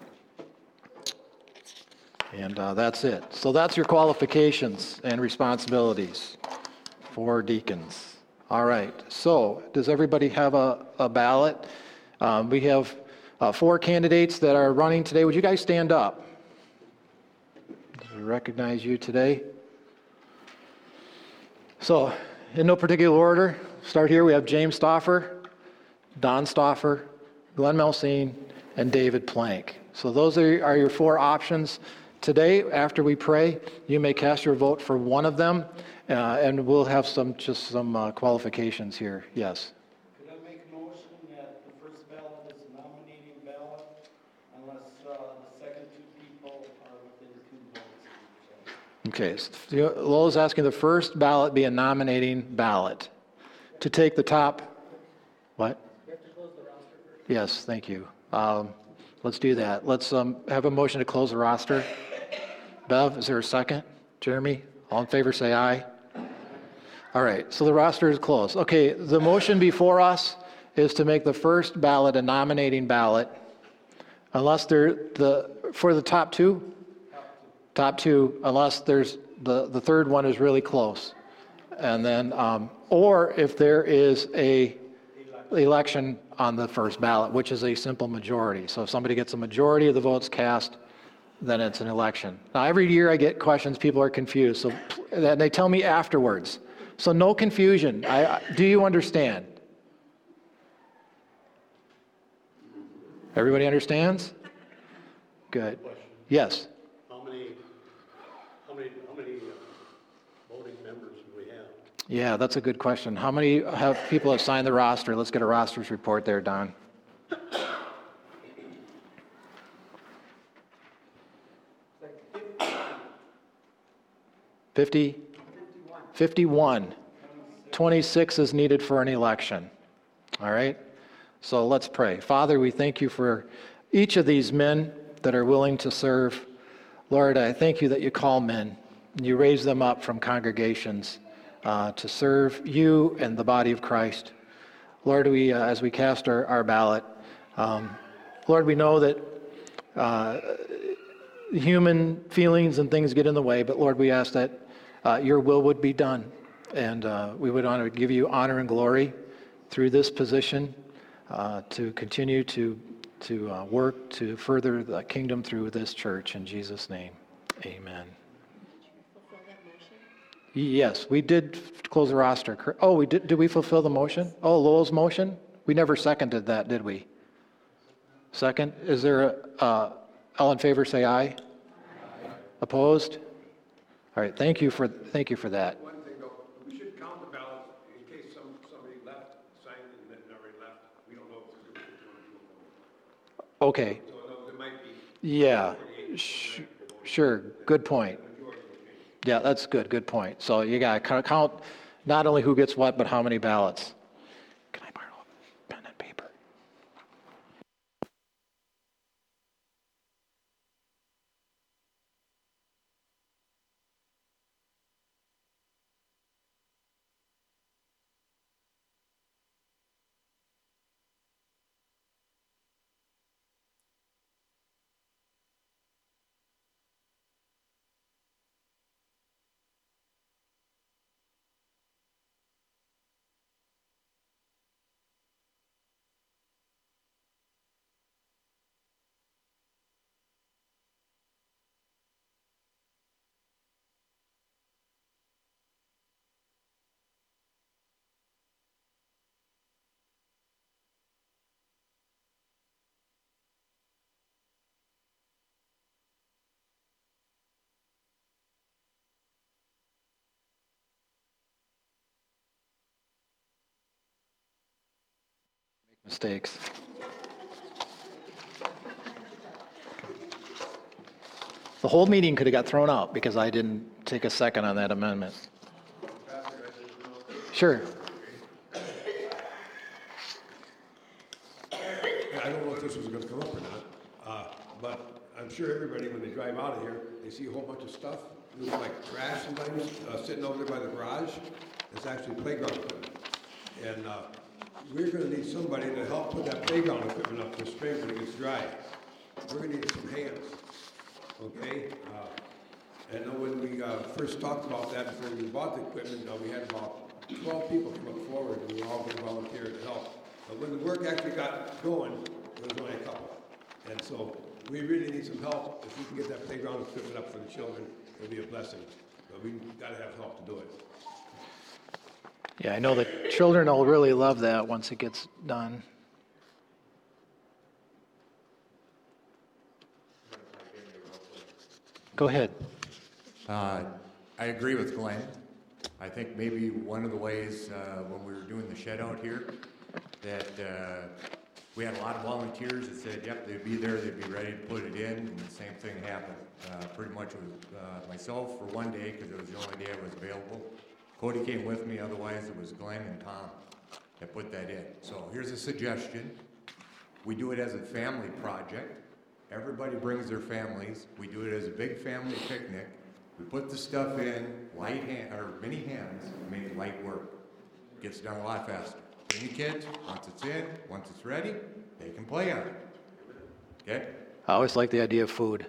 And uh, that's it. So that's your qualifications and responsibilities for deacons. All right. So does everybody have a, a ballot? Um, we have uh, four candidates that are running today. Would you guys stand up? Recognize you today. So, in no particular order, start here. We have James Stauffer, Don Stauffer, Glenn Melsine, and David Plank. So those are, are your four options. Today, after we pray, you may cast your vote for one of them, uh, and we'll have some just some uh, qualifications here. Yes. Could I make a motion that the first ballot is a nominating ballot unless uh, the second two people are within two votes? Okay, so Lowell's asking the first ballot be a nominating ballot. To take the top, what? We have to close the roster first. Yes, thank you. Um, let's do that. Let's um, have a motion to close the roster. Bev, is there a second? Jeremy, all in favor say aye. All right, so the roster is closed. Okay, the motion before us is to make the first ballot a nominating ballot, unless they're the, for the top two? Top two, unless there's, the, the third one is really close. And then, um, or if there is a election on the first ballot, which is a simple majority. So if somebody gets a majority of the votes cast, then it's an election. Now, every year I get questions, people are confused, so and they tell me afterwards. So no confusion. I, I, do you understand? Everybody understands? Good. Yes. How many, how many, how many uh, voting members do we have? Yeah, that's a good question. How many have people have signed the roster? Let's get a rosters report there, Don. fifty? fifty-one. twenty-six is needed for an election. All right? So let's pray. Father, we thank you for each of these men that are willing to serve. Lord, I thank you that you call men and you raise them up from congregations uh, to serve you and the body of Christ. Lord, we, uh, as we cast our, our ballot, Um, Lord, we know that uh, human feelings and things get in the way, but Lord, we ask that uh, your will would be done. And uh, we would honor, give you honor and glory through this position uh, to continue to, to uh, work to further the kingdom through this church. In Jesus' name, amen. Yes, we did f- close the roster. cor- Oh, we did, did we fulfill the motion? Oh, Lowell's motion? We never seconded that, did we? Second, is there a, uh, all in favor, say aye. Opposed? All right, thank you for, thank you for that. One thing though, we should count the ballots in case some, somebody left, signed and then already left. We don't know if it's going to Okay, So in other words, it might be. yeah, sh- sure, good point. Yeah, that's good, good point. So you got to count not only who gets what, but how many ballots. Can I borrow a pen and paper? Mistakes. The whole meeting could have got thrown out because I didn't take a second on that amendment. Sure. I don't know if this was gonna come up or not, uh, but I'm sure everybody, when they drive out of here, they see a whole bunch of stuff. It looks like trash sometimes, uh, sitting over there by the garage. It's actually playground equipment. And, uh, we're gonna need somebody to help put that playground equipment up this spring when it gets dry. We're gonna need some hands, okay? Uh, I know when we, uh, first talked about that before we bought the equipment, uh, we had about twelve people come up forward, and we were all gonna volunteer to help. But when the work actually got going, there was only a couple. And so we really need some help. If we can get that playground equipment up for the children, it'll be a blessing. But we gotta have help to do it. Yeah, I know the children will really love that once it gets done. Go ahead. Uh, I agree with Glenn. I think maybe one of the ways, uh, when we were doing the shed out here, that, uh, we had a lot of volunteers that said, yep, they'd be there, they'd be ready to put it in, and the same thing happened. Uh, pretty much with, uh, myself for one day, because it was the only day I was available. Cody came with me, otherwise it was Glenn and Tom that put that in. So here's a suggestion. We do it as a family project. Everybody brings their families. We do it as a big family picnic. We put the stuff in, light hand, or mini hands, make it light work. Gets done a lot faster. Bring the kids, once it's in, once it's ready, they can play on it. Okay? I always like the idea of food.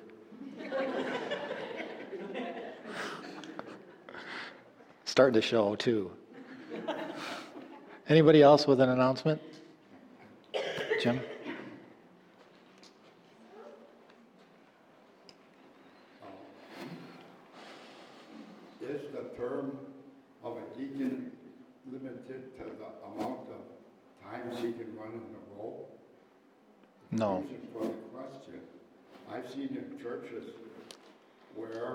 Start the show, too. Anybody else with an announcement? Jim? Is the term of a deacon limited to the amount of times he can run in a row? No. The reason for the question, I've seen in churches where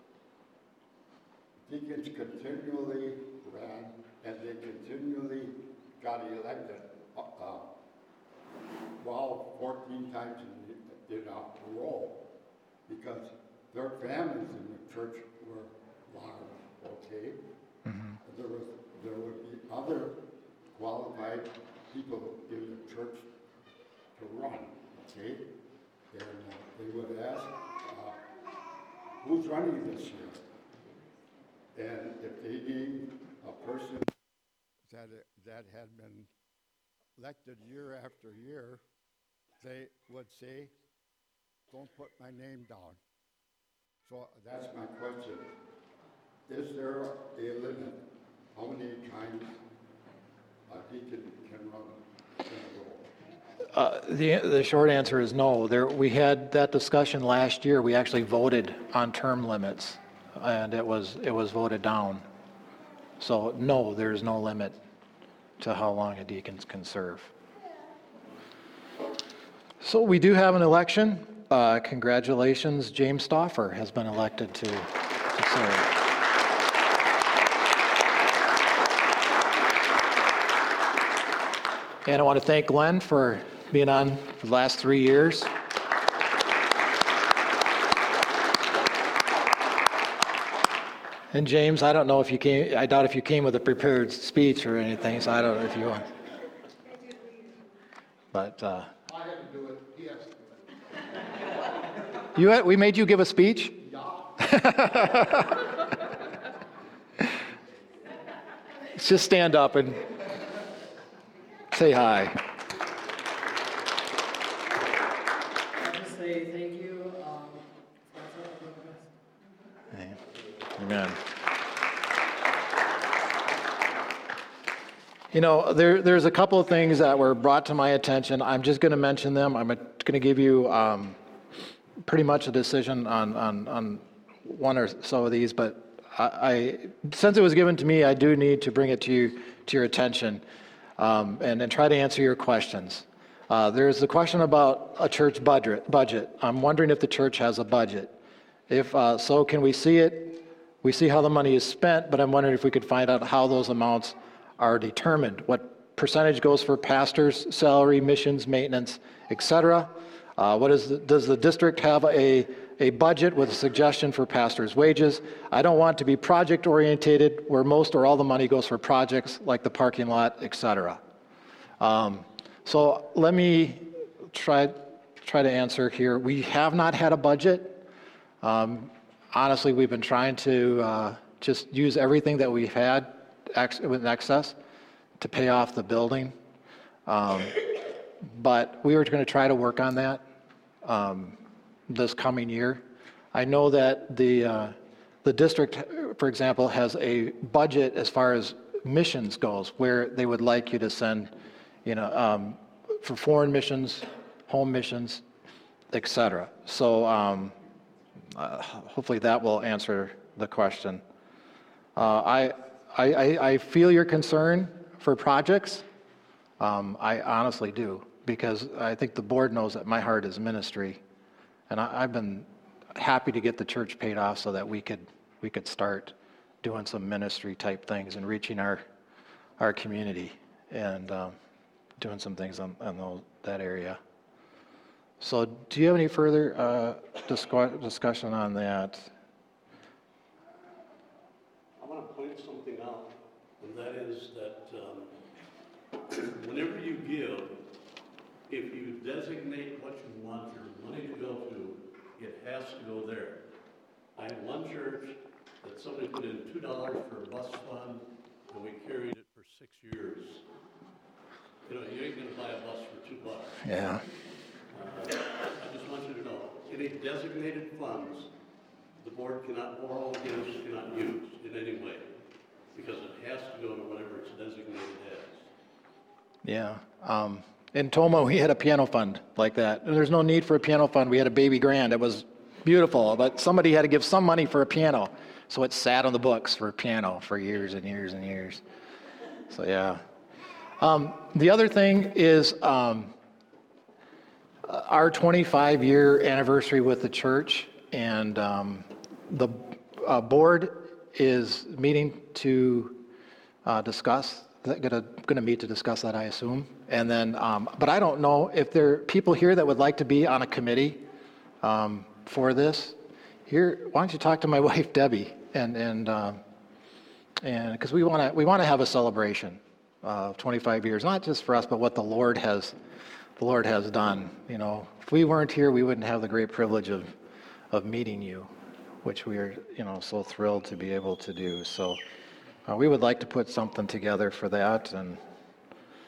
deacons continually ran and they continually got elected, uh, uh, twelve, fourteen times in, in a row, because their families in the church were large, okay? Mm-hmm. There was, there would be other qualified people in the church to run, okay? And uh, they would ask, uh, who's running this year? And if they need a person that, that had been elected year after year, they would say, don't put my name down. So that's my question. Is there a limit? How many times a deacon can run in a row? Uh, The, the short answer is no. There, we had that discussion last year. We actually voted on term limits, and it was, it was voted down. So no, there's no limit to how long a deacon can serve. So we do have an election. Uh, Congratulations, James Stauffer has been elected to, to serve. And I want to thank Glenn for being on for the last three years. And James, I don't know if you came, I doubt if you came with a prepared speech or anything, so I don't know if you want. But, uh, I had to do it, he has to do it. you had, we made you give a speech? Just stand up and say hi. I just say thank you. Um, Amen. You know, there, there's a couple of things that were brought to my attention. I'm just going to mention them. I'm going to give you um, pretty much a decision on, on, on one or so of these, but I, I, since it was given to me, I do need to bring it to you, to your attention, um, and, and try to answer your questions. Uh, there's the question about a church budget. Budget. I'm wondering if the church has a budget. If uh, so, can we see it? We see how the money is spent, but I'm wondering if we could find out how those amounts are determined. What percentage goes for pastors' salary, missions, maintenance, et cetera? Uh, what is the, does the district have a, a budget with a suggestion for pastors' wages? I don't want to be project-orientated where most or all the money goes for projects like the parking lot, et cetera. Um, so let me try, try to answer here. We have not had a budget. Um, honestly, we've been trying to uh, just use everything that we've had ex- with excess to pay off the building. Um, but we were going to try to work on that um, this coming year. I know that the uh, the district, for example, has a budget as far as missions goes, where they would like you to send, you know, um, for foreign missions, home missions, et cetera. So um, uh, hopefully that will answer the question. Uh, I, I, I feel your concern for projects. Um, I honestly do, because I think the board knows that my heart is ministry, and I, I've been happy to get the church paid off so that we could we could start doing some ministry type things and reaching our our community and um, doing some things on, on those, that area. So, do you have any further uh, discu- discussion on that? I want to point something out, and that is that um, whenever you give, if you designate what you want your money to go to, it has to go there. I had one church that somebody put in two dollars for a bus fund, and we carried it for six years. You know, you ain't going to buy a bus for two bucks. Yeah. Uh, I just want you to know, any designated funds, the board cannot borrow against, cannot use in any way, because it has to go to whatever it's designated as. Yeah. Um, in Toma, we had a piano fund like that. And there's no need for a piano fund. We had a baby grand. It was beautiful, but somebody had to give some money for a piano. So it sat on the books for a piano for years and years and years. So, yeah. Um, the other thing is um, our twenty-five year anniversary with the church, and um, the uh, board is meeting to uh, discuss, gonna, gonna meet to discuss that, I assume. And then, um, but I don't know if there are people here that would like to be on a committee um, for this. Here, why don't you talk to my wife, Debbie, and, and, um, and, because we want to, we want to have a celebration of twenty-five years, not just for us, but what the Lord has, the Lord has done. You know, if we weren't here, we wouldn't have the great privilege of, of meeting you, which we are, you know, so thrilled to be able to do. So uh, we would like to put something together for that, and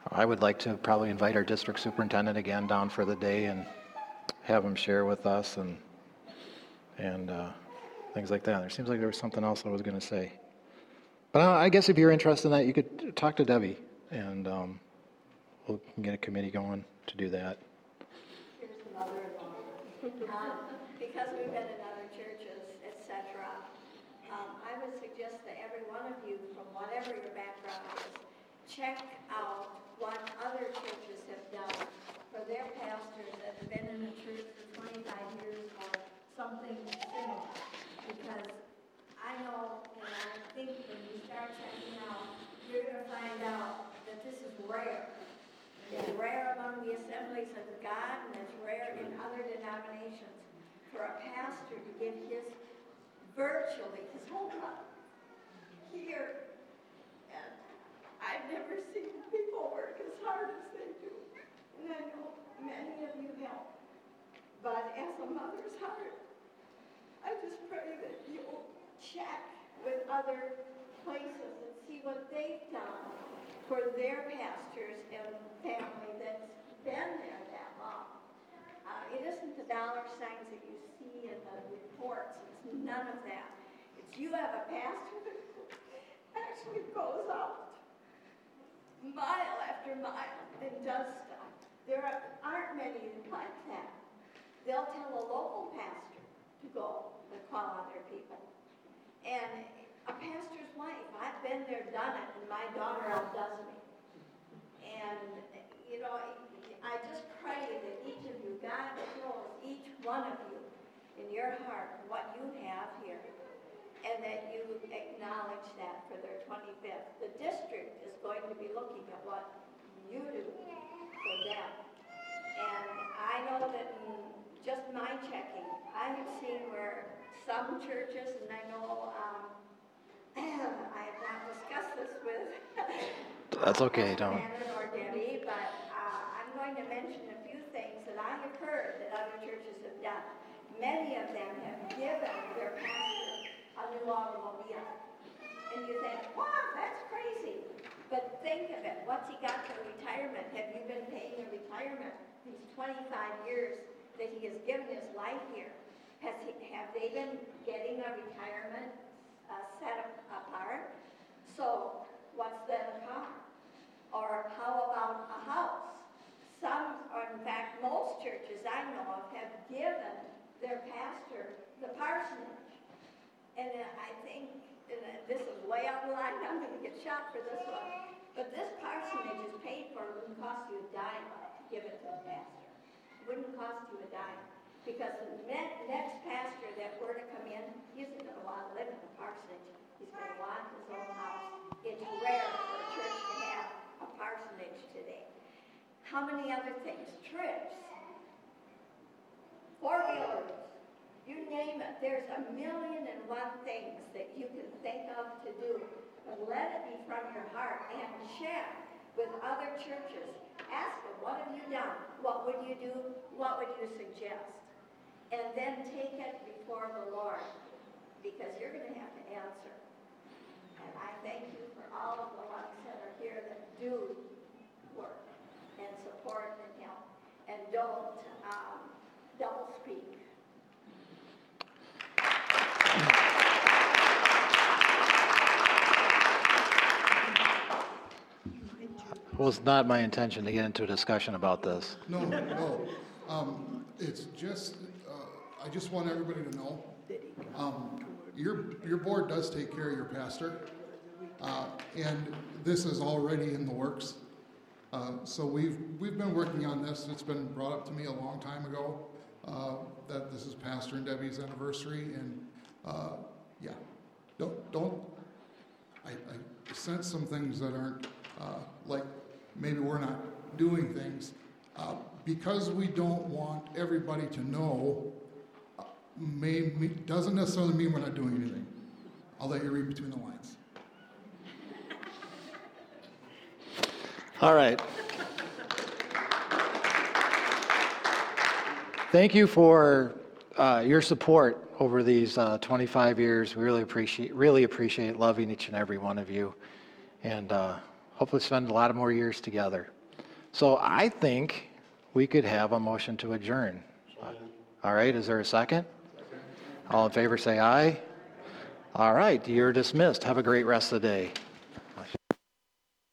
I would like to probably invite our district superintendent again down for the day and have him share with us and, and uh, things like that. There seems like there was something else I was going to say. But uh, I guess if you're interested in that, you could talk to Debbie, and um, we'll get a committee going to do that. Here's another one. Um, because we've been in other churches, et cetera, um, I would suggest that every one of you, from whatever your background is, check out what other churches have done for their pastors that have been in the church for twenty-five years or something similar. Because I know, and I think when you start checking out, you're going to find out that this is rare. It's rare among the Assemblies of God, and it's rare in other denominations for a pastor to give his, virtually his whole life here. And I've never seen people work as hard as they do. And I know many of you help. But as a mother's heart, I just pray that you'll check with other places and see what they've done for their pastors and family that's been there that long. Uh, it isn't the dollar signs that you see in the reports. It's none of that. It's you have a pastor that actually goes out mile after mile and does stuff. There are, aren't many like that. They'll tell a local pastor to go and call on their people. And a pastor's wife, I've been there, done it, and my daughter outdoes me. And, you know, I just pray that each of you, God shows each one of you in your heart what you have here, and that you acknowledge that for their twenty-fifth. The district is going to be looking at what you do for them. And I know that in just my checking, I have seen where some churches, and I know um, I have not discussed this with That's okay, don't. Brandon or Debbie, but uh, I'm going to mention a few things that I have heard that other churches have done. Many of them have given their pastor a new automobile. And you think, wow, that's crazy. But think of it. What's he got for retirement? Have you been paying a retirement these twenty-five years that he has given his life here? Has he, have they been getting a retirement uh, set apart? So what's then a car? Or how about a house? Some, or in fact, most churches I know of have given their pastor the parsonage. And uh, I think, and uh, this is way out of line, I'm going to get shot for this one, but this parsonage is paid for. It wouldn't cost you a dime to give it to the pastor. It wouldn't cost you a dime. Because the ne- next pastor that were to come in, he isn't going to want to live in the parsonage. He's going to want his own house. It's rare for a church to have a parsonage today. How many other things? Trips, four-wheelers, you name it. There's a million and one things that you can think of to do. But let it be from your heart and share with other churches. Ask them, what have you done? What would you do? What would you suggest? And then take it before the Lord, because you're going to have to answer. And I thank you for all of the ones that are here that do work and support and help, and don't um, double speak. Well, it's not my intention to get into a discussion about this. No, no. Um, it's just, uh, I just want everybody to know, um, your, your board does take care of your pastor. Uh, and this is already in the works. Uh, so we've, we've been working on this. It's been brought up to me a long time ago, uh, that this is Pastor and Debbie's anniversary. And, uh, yeah, don't, don't, I, I sense some things that aren't, uh, like maybe we're not doing things. Uh, because we don't want everybody to know, uh, may, may, doesn't necessarily mean we're not doing anything. I'll let you read between the lines. All right. Thank you for uh, your support over these uh, twenty-five years. We really appreciate really appreciate loving each and every one of you, and uh, hopefully spend a lot of more years together. So I think we could have a motion to adjourn. All right, is there a second? All in favor say aye. All right, you're dismissed. Have a great rest of the day.